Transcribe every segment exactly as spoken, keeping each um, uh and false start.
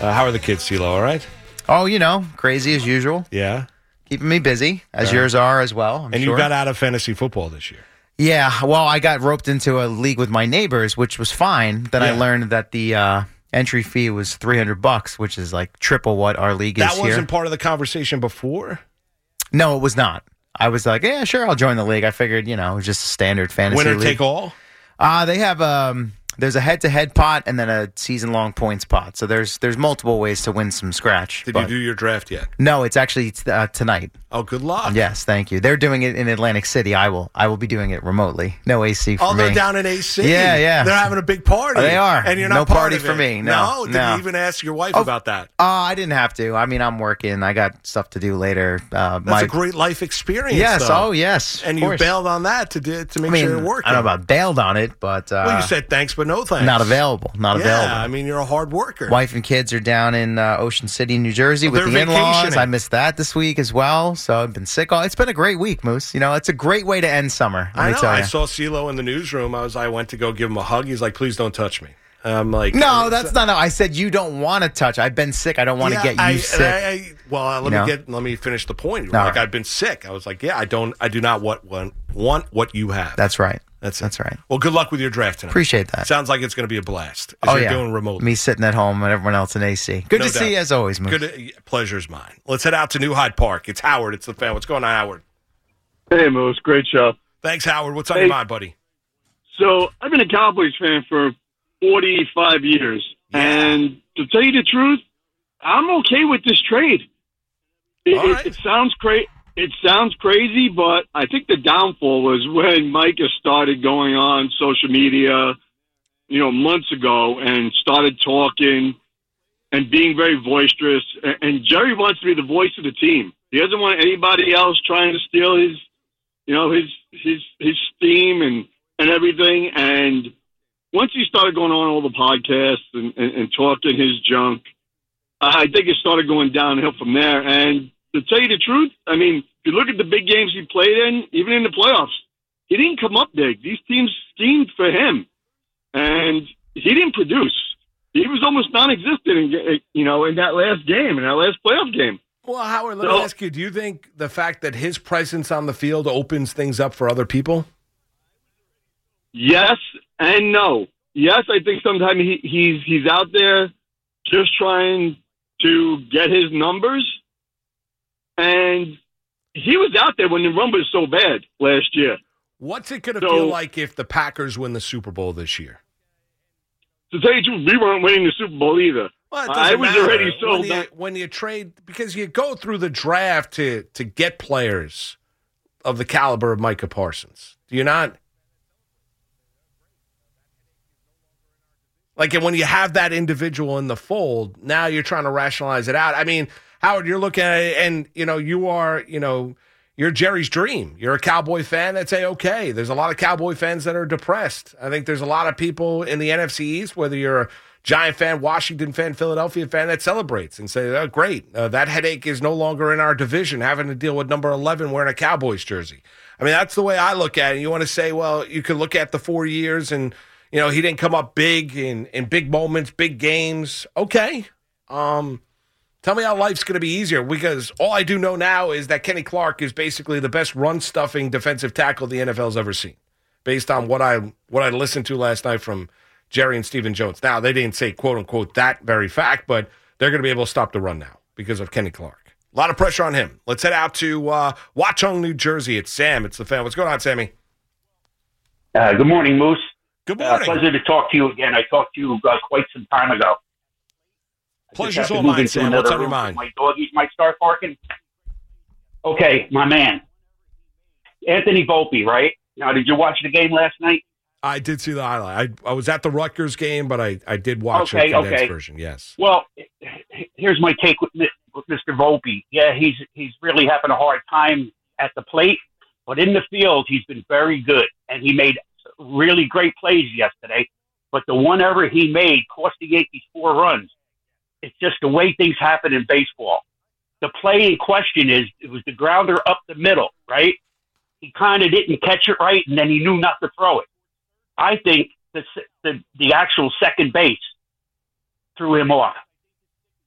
Uh, how are the kids, CeeLo? All right? Oh, you know, crazy as usual. Yeah. Keeping me busy, as Right. yours are as well, I'm and sure. you got out of fantasy football this year. Yeah, well, I got roped into a league with my neighbors, which was fine. Then I Yeah. learned that the uh, entry fee was three hundred bucks, which is like triple what our league That is wasn't here. part of the conversation before? No, it was not. I was like, yeah, sure, I'll join the league. I figured, you know, it was just a standard fantasy Winner league. take all? Uh, they have um, there's a head-to-head pot and then a season-long points pot. So there's there's multiple ways to win some scratch. Did but- you do your draft yet? No, it's actually uh, tonight. Oh, good luck. Yes, thank you. They're doing it in Atlantic City. I will. I will be doing it remotely. No A C for Oh, me. they're down in A C. Yeah, yeah. They're having a big party. They are. And you're not No part party of for it. me. No, Did no. you even ask your wife Oh, about that? Uh, I didn't have to. I mean, I'm working. I got stuff to do later. Uh, That's my, a great life experience. Yes. though. Oh, yes. And of you course. bailed on that to do, to make I mean, sure it worked. I don't know about bailed on it, but uh, Well, you said thanks, but no thanks. not available. Not yeah, available. I mean, you're a hard worker. Wife and kids are down in uh, Ocean City, New Jersey, Oh, with they're the in-laws. vacationing. I missed that this week as well, so I've been sick. Oh, it's been a great week, Moose. You know, it's a great way to end summer. Let I me know. tell I you. saw CeeLo in the newsroom. I was. I went to go give him a hug. He's like, "Please don't touch me." I'm like, No, that's not. No, I said you don't want to touch. I've been sick. I don't want to Yeah, get you I, sick. I, I, well, uh, let You me know? get. Let me finish the point. All like right. I've been sick. I was like, yeah, I don't. I do not want want, want what you have. That's right. That's it. That's right. Well, good luck with your draft tonight. Appreciate that. Sounds like it's going to be a blast. As Oh you're yeah, doing remotely. me sitting at home and everyone else in A C. Good No to doubt. see you as always, Moose. Good. To, pleasure's mine. Let's head out to New Hyde Park. It's Howard. It's the fan. What's going on, Howard? Hey, Moose. Great show. Thanks, Howard. What's on Hey. your mind, buddy? So I've been a Cowboys fan for forty-five years. Yeah. And to tell you the truth, I'm okay with this trade. It, All it- right. it sounds cra- It sounds crazy, but I think the downfall was when Micah started going on social media, you know, months ago and started talking and being very boisterous. And, and Jerry wants to be the voice of the team. He doesn't want anybody else trying to steal his, you know, his his his steam and, and everything. And once he started going on all the podcasts and, and, and talking his junk, I think it started going downhill from there. And to tell you the truth, I mean, if you look at the big games he played in, even in the playoffs, he didn't come up big. These teams schemed for him, and he didn't produce. He was almost non-existent, in, you know, in that last game, in that last playoff game. Well, Howard, let So- me ask you: do you think the fact that his presence on the field opens things up for other people? Yes and no. Yes, I think sometimes he, he's he's out there just trying to get his numbers, and he was out there when the run was so bad last year. What's it going to So- feel like if the Packers win the Super Bowl this year? To tell you the truth, we weren't winning the Super Bowl either. Well, it I doesn't was matter. already when sold you, that- when you trade because you go through the draft to to get players of the caliber of Micah Parsons. Do you not? Like, and when you have that individual in the fold, now you're trying to rationalize it out. I mean, Howard, you're looking at it, and you know you are, you know, you're Jerry's dream. You're a Cowboy fan that's A-okay. There's a lot of Cowboy fans that are depressed. I think there's a lot of people in the N F C East, whether you're a Giant fan, Washington fan, Philadelphia fan, that celebrates and say, oh, great, uh, that headache is no longer in our division, having to deal with number eleven wearing a Cowboys jersey. I mean, that's the way I look at it. You want to say, well, you could look at the four years and, you know, he didn't come up big in, in big moments, big games. Okay. Um, tell me how life's going to be easier, because all I do know now is that Kenny Clark is basically the best run-stuffing defensive tackle the N F L's ever seen, based on what I what I listened to last night from Jerry and Stephen Jones. Now, they didn't say, quote-unquote, that very fact, but they're going to be able to stop the run now because of Kenny Clark. A lot of pressure on him. Let's head out to uh, Watchung, New Jersey. It's Sam. It's the fan. What's going on, Sammy? Uh, good morning, Moose. Good Uh, morning. pleasure to talk to you again. I talked to you uh, quite some time ago. I just Pleasure's have to all move mine, into Sam. another What's on your room. mind? My doggies might start barking. Okay, my man. Anthony Volpe, right? Now, did you watch the game last night? I did see the highlight. I, I was at the Rutgers game, but I, I did watch Okay, the condensed okay. version, yes. Well, here's my take with Mi- with Mister Volpe. Yeah, he's he's really having a hard time at the plate, but in the field, he's been very good, and he made really great plays yesterday. But the one error he made cost the Yankees four runs. It's just the way things happen in baseball. The play in question is it was the grounder up the middle, right? He kind of didn't catch it right, and then he knew not to throw it. I think the the, the actual second base threw him off.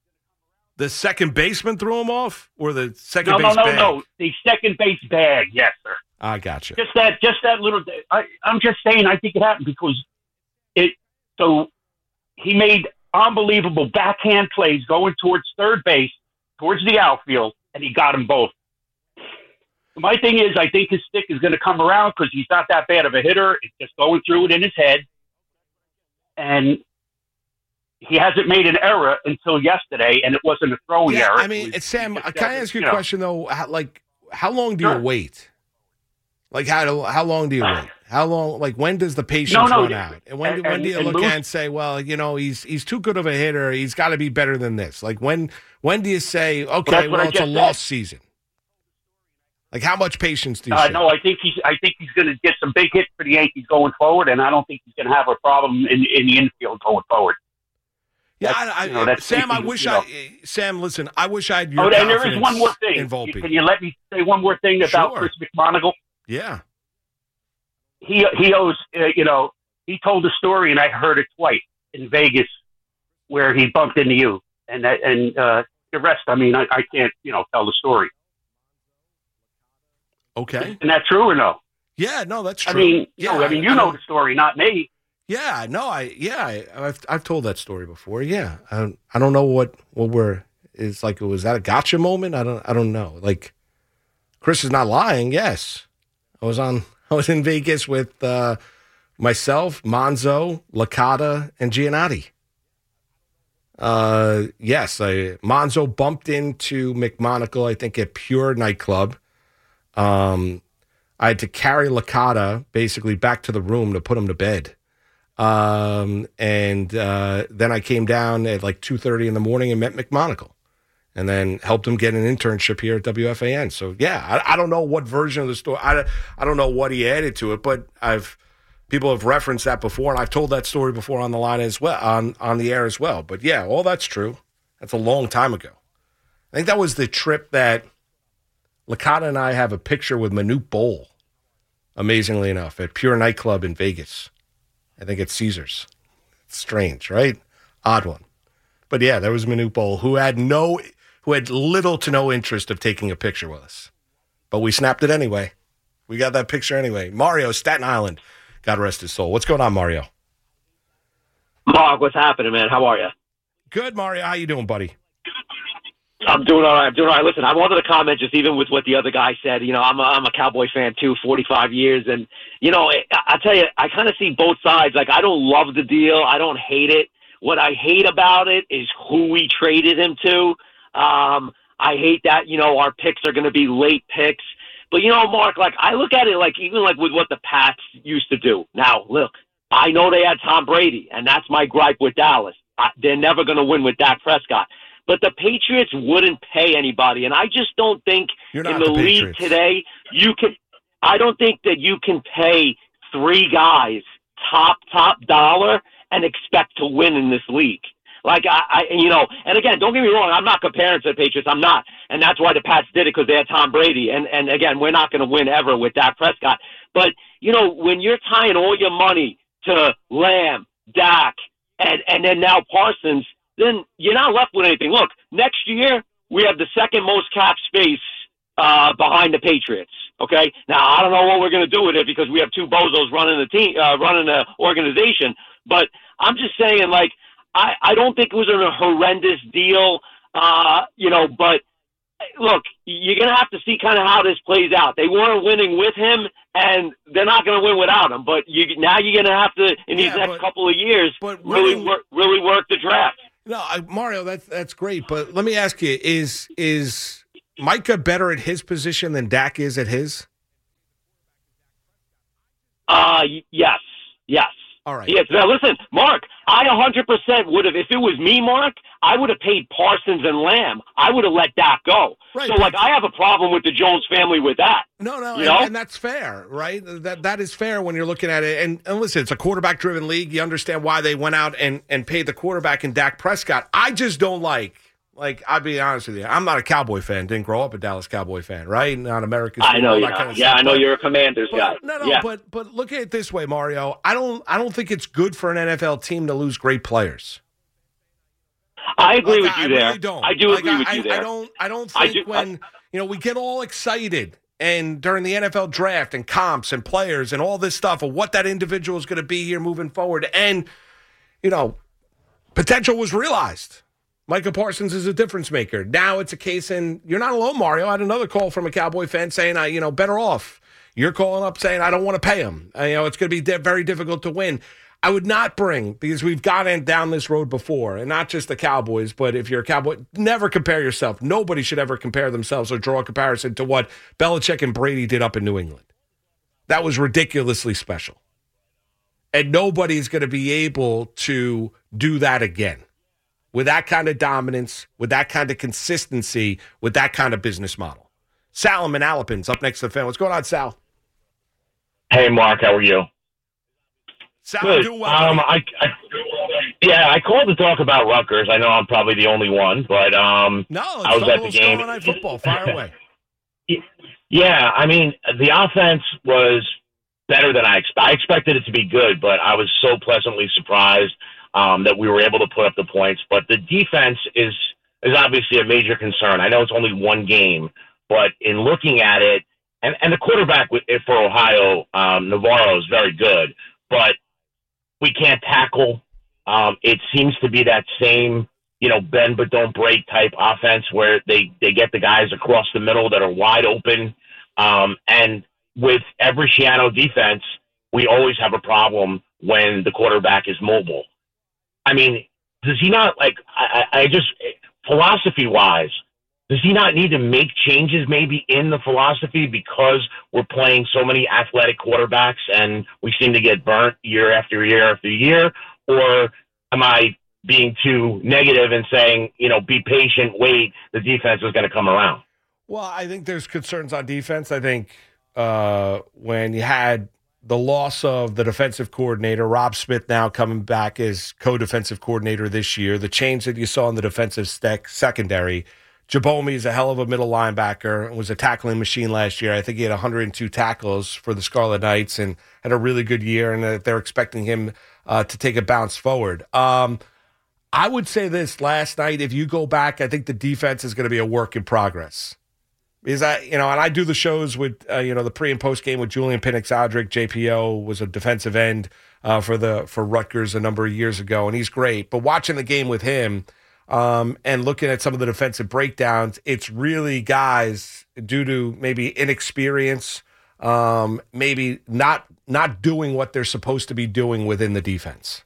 The second baseman threw him off, or the second No, no, base no, bag? no. The second base bag, yes, sir. I got you. Just that, just that little. I, I'm just saying, I think it happened because it. So he made unbelievable backhand plays going towards third base, towards the outfield, and he got them both. My thing is, I think his stick is going to come around because he's not that bad of a hitter. It's just going through it in his head, and he hasn't made an error until yesterday, and it wasn't a throwing Yeah, error. I mean, It was- it's Sam. he just Can I said, ask you a know, question though? How, like, how long do Sure. you wait? Like, how do, how long do you wait? How long? Like, when does the patience No, no, run out? And when and- when do you and look Moose- at it and say, well, you know, he's he's too good of a hitter. He's got to be better than this. Like, when when do you say, okay, that's what well, I it's a just lost said. season? Like, how much patience do you? Uh, show? no, I think he's. I think he's going to get some big hits for the Yankees going forward, and I don't think he's going to have a problem in, in the infield going forward. Yeah, That's- I, I, you know, that's Sam. I basically, wish you know. I, Sam. Listen, I wish I had your Oh, and there is confidence one more thing. in Volpe. Can you let me say one more thing about Sure. Chris McMonagle? Yeah. He he owes. Uh, you know, he told a story, and I heard it twice in Vegas, where he bumped into you, and that, and uh, the rest. I mean, I, I can't you know tell the story. Okay. Isn't that true or no? Yeah. No, that's true. I mean, yeah. no, I mean, you know the story, not me. Yeah, no, I yeah, I, I've I've told that story before. Yeah, I don't, I don't know what what we're is like. Was that a gotcha moment? I don't I don't know. Like, Chris is not lying. Yes, I was on I was in Vegas with uh, myself, Monzo, Licata, and Giannotti. Uh, yes, I Monzo bumped into McMonagle, I think, at Pure nightclub. Um, I had to carry Licata basically back to the room to put him to bed. Um, and uh, then I came down at like two thirty in the morning and met McMonagle and then helped him get an internship here at W F A N. So, yeah, I, I don't know what version of the story. I, I don't know what he added to it, but I've people have referenced that before, and I've told that story before on the line as well, on, on the air as well. But, yeah, all that's true. That's a long time ago. I think that was the trip that Licata and I have a picture with Manute Bol, amazingly enough, at Pure Nightclub in Vegas. I think it's Caesars. It's strange, right? Odd one. But yeah, there was Manute Bol, who had no, who had little to no interest of taking a picture with us. But we snapped it anyway. We got that picture anyway. Mario, Staten Island. God rest his soul. What's going on, Mario? Mark, what's happening, man? How are you? Good, Mario. How you doing, buddy? I'm doing all right. I'm doing all right. Listen, I wanted to comment just even with what the other guy said. You know, I'm a, I'm a Cowboy fan too, forty-five years. And, you know, I, I tell you, I kind of see both sides. Like, I don't love the deal. I don't hate it. What I hate about it is who we traded him to. Um, I hate that, you know, our picks are going to be late picks. But, you know, Mark, like, I look at it like even like with what the Pats used to do. Now, look, I know they had Tom Brady, and that's my gripe with Dallas. I, they're never going to win with Dak Prescott. But the Patriots wouldn't pay anybody, and I just don't think You're in not the, the league Patriots. today you can. I don't think that you can pay three guys top top dollar and expect to win in this league. Like I, I, you know, and again, don't get me wrong. I'm not comparing to the Patriots. I'm not, and that's why the Pats did it because they had Tom Brady. And and again, we're not going to win ever with Dak Prescott. But you know, when you're tying all your money to Lamb, Dak, and and then now Parsons, then you're not left with anything. Look, next year we have the second most cap space uh, behind the Patriots. Okay, now I don't know what we're going to do with it because we have two bozos running the team, uh, running the organization. But I'm just saying, like, I, I don't think it was a horrendous deal, uh, you know. But look, you're going to have to see kind of how this plays out. They weren't winning with him, and they're not going to win without him. But you now you're going to have to in these Yeah, next but- couple of years but really winning- work, really work the draft. No, I, Mario, that's that's great. But let me ask you: Is is Micah better at his position than Dak is at his? Uh, y- yes, yes. All right. Yes. Now, listen, Mark, I one hundred percent would have, if it was me, Mark, I would have paid Parsons and Lamb. I would have let Dak go. Right, so, but- like, I have a problem with the Jones family with that. No, no, You and, know? and that's fair, right? That that is fair when you're looking at it. And, and listen, it's a quarterback-driven league. You understand why they went out and, and paid the quarterback in Dak Prescott. I just don't like, like, I'll be honest with you, I'm not a Cowboy fan. Didn't grow up a Dallas Cowboy fan, right? Not America's. I know all you're that not. kind of Yeah, stuff. I know But- you're a Commanders guy. But, no, no, yeah. but but look at it this way, Mario. I don't I don't think it's good for an N F L team to lose great players. I agree Like, with you I there. Really don't. I do like, agree I, with you I, there. I don't. I don't I think do- when I- you know we get all excited and during the N F L draft and comps and players and all this stuff of what that individual is going to be here moving forward, and you know, potential was realized. Micah Parsons is a difference maker. Now it's a case, and you're not alone, Mario. I had another call from a Cowboy fan saying, "I, you know, better off." You're calling up saying, "I don't want to pay him." Uh, you know, it's going to be di- very difficult to win. I would not bring, because we've gotten down this road before, and not just the Cowboys, but if you're a Cowboy, never compare yourself. Nobody should ever compare themselves or draw a comparison to what Belichick and Brady did up in New England. That was ridiculously special. And nobody's going to be able to do that again with that kind of dominance, with that kind of consistency, with that kind of business model. Sal and Alapin's up next to the fan. What's going on, Sal? Hey, Mark, how are you? Sal, Good. doing well. Um, buddy. I, I, yeah, I called to talk about Rutgers. I know I'm probably the only one, but um, no, it's I was not at a the little game. Scarlet Night football. Fire away. Yeah, I mean, the offense was better than I expected. I expected it to be good, but I was so pleasantly surprised um, that we were able to put up the points. But the defense is is obviously a major concern. I know it's only one game, but in looking at it, and, and the quarterback with, for Ohio, um, Navarro, is very good, but we can't tackle. Um, it seems to be that same, you know, bend but don't break type offense where they, they get the guys across the middle that are wide open. Um, and with every Shiano defense, we always have a problem when the quarterback is mobile. I mean, does he not, like, I, I just, philosophy-wise, does he not need to make changes maybe in the philosophy because we're playing so many athletic quarterbacks and we seem to get burnt year after year after year? Or am I being too negative and saying, you know, be patient, wait, the defense is going to come around? Well, I think there's concerns on defense. I think uh, when you had the loss of the defensive coordinator, Rob Smith now coming back as co-defensive coordinator this year, the change that you saw in the defensive stack secondary, Jabomi is a hell of a middle linebacker and was a tackling machine last year. I think he had one hundred two tackles for the Scarlet Knights and had a really good year, and they're expecting him uh, to take a bounce forward. Um, I would say this last night, if you go back, I think the defense is going to be a work in progress. Because I, you know, and I do the shows with, uh, you know, the pre and post game with Julian Penix-Aldrich. J P O was a defensive end uh, for the for Rutgers a number of years ago, and he's great. But watching the game with him um, and looking at some of the defensive breakdowns, it's really guys due to maybe inexperience, um, maybe not not doing what they're supposed to be doing within the defense.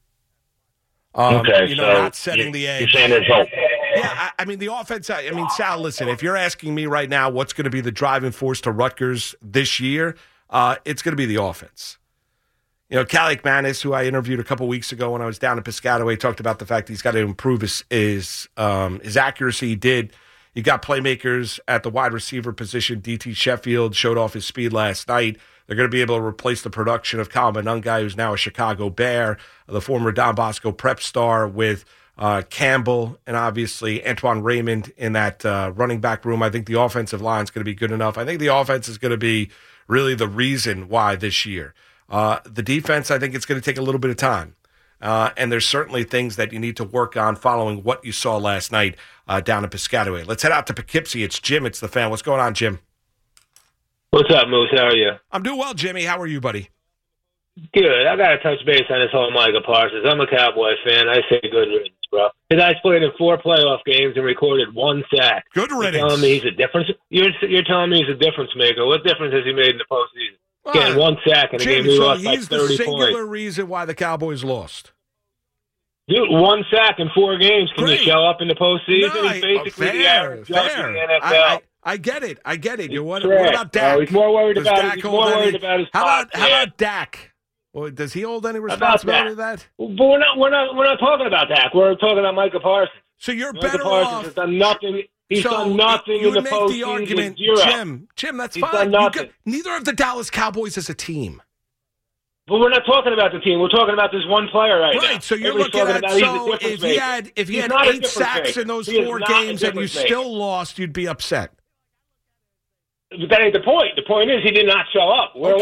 Um, okay, you know, so not setting you, the edge. You're saying there's hope. Yeah, I, I mean, the offense, I, I mean, Sal, listen, if you're asking me right now what's going to be the driving force to Rutgers this year, uh, it's going to be the offense. You know, Calic Manis, who I interviewed a couple weeks ago when I was down in Piscataway, talked about the fact he's got to improve his his, um, his accuracy. He did. You got playmakers at the wide receiver position. D T Sheffield showed off his speed last night. They're going to be able to replace the production of Kyle Monangai, who's now a Chicago Bear, the former Don Bosco prep star, with uh, Campbell and obviously Antoine Raymond in that uh, running back room. I think the offensive line is going to be good enough. I think the offense is going to be really the reason why this year. Uh, the defense, I think it's going to take a little bit of time. Uh, and there's certainly things that you need to work on following what you saw last night uh, down in Piscataway. Let's head out to Poughkeepsie. It's Jim. It's the fan. What's going on, Jim? What's up, Moose? How are you? I'm doing well, Jimmy. How are you, buddy? Good. I got to touch base on this whole Micah Parsons. I'm a Cowboy fan. I say good riddance, bro. The guy's played in four playoff games and recorded one sack. Good riddance. You're telling me he's a difference? You're, you're telling me he's a difference maker. What difference has he made in the postseason? Well, Getting one sack in a Jim, game we so lost by he's the thirty singular points. reason why the Cowboys lost. Dude, one sack in four games. Can Great. you show up in the postseason? No, he's basically I, the fair, average Joe fair. in the N F L. I, I, I get it. I get it. You what, He's what trash, about Dak? bro. He's more worried Does about Dak he's hold more any- worried about his How about podcast. how about Dak? Well, does he hold any about responsibility to that? But we're not we're not we're not talking about Dak. We're talking about Micah Parsons. So you're Micah better Parsons off. has done nothing. He's so done nothing you in the would make postseason. the argument, Zero. Jim. Jim, that's He's fine. done You nothing. could- neither of the Dallas Cowboys as a team. But we're not talking about the team. We're talking about this one player right, now. Right, so you're Everybody's looking talking at about he's a so difference if he maker. had if he He's had not a eight difference sacks maker. in those He is four not a games and you difference maker. still lost, you'd be upset. But that ain't the point. The point is he did not show up. Where Okay. was he?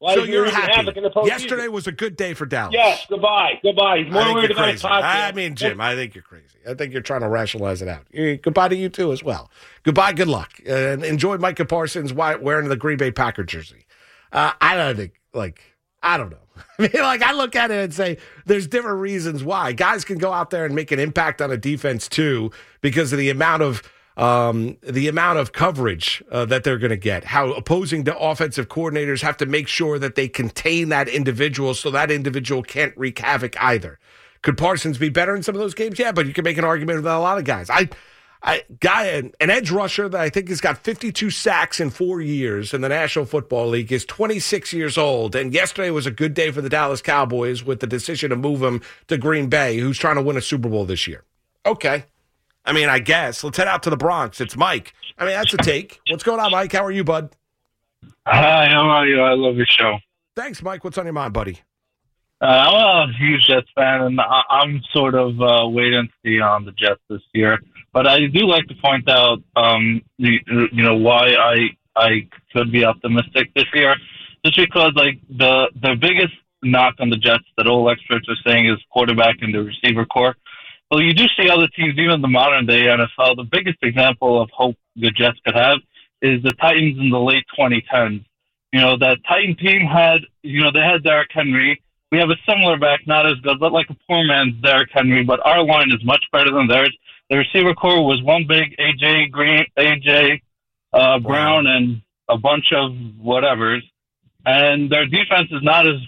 Why so is he you're wreaking happy. havoc in the postseason? Yesterday was a good day for Dallas. Yes, goodbye, goodbye. He's I more think worried you're about his crazy. podcast. I mean, Jim, I think you're crazy. I think you're trying to rationalize it out. Eh, Goodbye to you, too, as well. Goodbye, good luck. Uh, and enjoy Micah Parsons wi- wearing the Green Bay Packer jersey. Uh, I don't think, like, I don't know. I mean, like, I look at it and say there's different reasons why. Guys can go out there and make an impact on a defense, too, because of the amount of um, the amount of coverage uh, that they're going to get. How opposing to offensive coordinators have to make sure that they contain that individual so that individual can't wreak havoc either. Could Parsons be better in some of those games? Yeah, but you can make an argument with a lot of guys. I, I guy, an edge rusher that I think has got fifty-two sacks in four years in the National Football League is twenty-six years old. And yesterday was a good day for the Dallas Cowboys with the decision to move him to Green Bay, who's trying to win a Super Bowl this year. Okay. I mean, I guess. Let's head out to the Bronx. It's Mike. I mean, that's a take. What's going on, Mike? How are you, bud? Hi, how are you? I love your show. Thanks, Mike. What's on your mind, buddy? Uh, I'm a huge Jets fan, and I- I'm sort of uh, waiting to see on the Jets this year. But I do like to point out, um, the, you know, why I I could be optimistic this year, just because like the the biggest knock on the Jets that all experts are saying is quarterback and the receiver core. Well, you do see other teams, even the modern day N F L. The biggest example of hope the Jets could have is the Titans in the late twenty tens. You know, that Titan team had, you know, they had Derrick Henry. We have a similar back, not as good, but like a poor man's Derrick Henry. But our line is much better than theirs. The receiver core was one big A J Green, A J uh, Brown, and a bunch of whatevers. And their defense is not as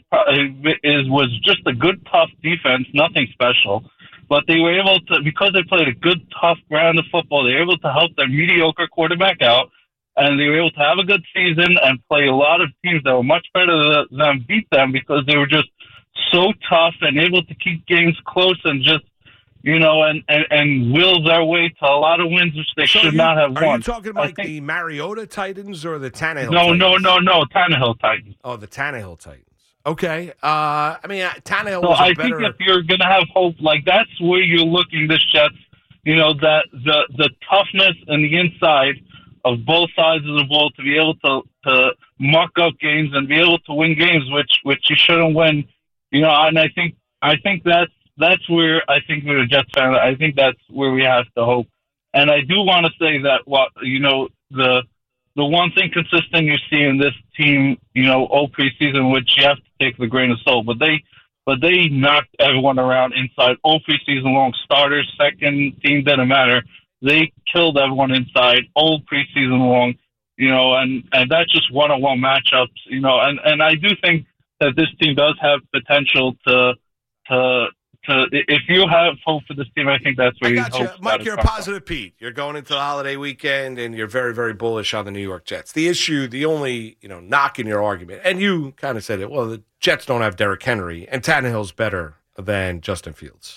is was just a good, tough defense, nothing special. But they were able to, because they played a good, tough brand of football, they were able to help their mediocre quarterback out, and they were able to have a good season and play a lot of teams that were much better than them beat them because they were just so tough and able to keep games close and just, you know, and, and, and will their way to a lot of wins, which they So should you- not have Are won. you talking I like think- the Mariota Titans or the Tannehill no, Titans? no, no, no, Tannehill Titans. Oh, the Tannehill Titans. Okay. Uh, I mean, uh, Tannehill So was a I better... think if you're going to have hope, like that's where you're looking this Jets, you know, that the the toughness and the inside of both sides of the ball to be able to, to muck up games and be able to win games, which which you shouldn't win, you know. And I think I think that's that's where I think we're a Jets fan. I think that's where we have to hope. And I do want to say that what you know the the one thing consistent you see in this team, you know, all preseason, which you have to take with a grain of salt, but they but they knocked everyone around inside all preseason long. Starters, second team, didn't matter. They killed everyone inside all preseason long, you know, and, and that's just one-on-one matchups, you know, and, and I do think that this team does have potential to to to if you have hope for this team, I think that's where I you got you. hope. Mike, you're a positive Pete. You're going into the holiday weekend, and you're very, very bullish on the New York Jets. The issue, the only, you know, knock in your argument, and you kind of said it, well, the Jets don't have Derrick Henry, and Tannehill's better than Justin Fields.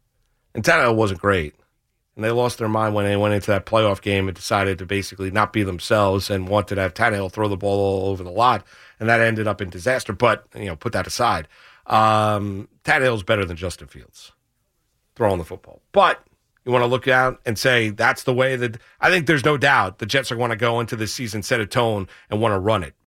And Tannehill wasn't great. And they lost their mind when they went into that playoff game and decided to basically not be themselves and wanted to have Tannehill throw the ball all over the lot, and that ended up in disaster. But, you know, put that aside. Um, Tannehill's better than Justin Fields throwing the football. But you want to look out and say that's the way that I think there's no doubt the Jets are going to go into this season, set a tone, and want to run it.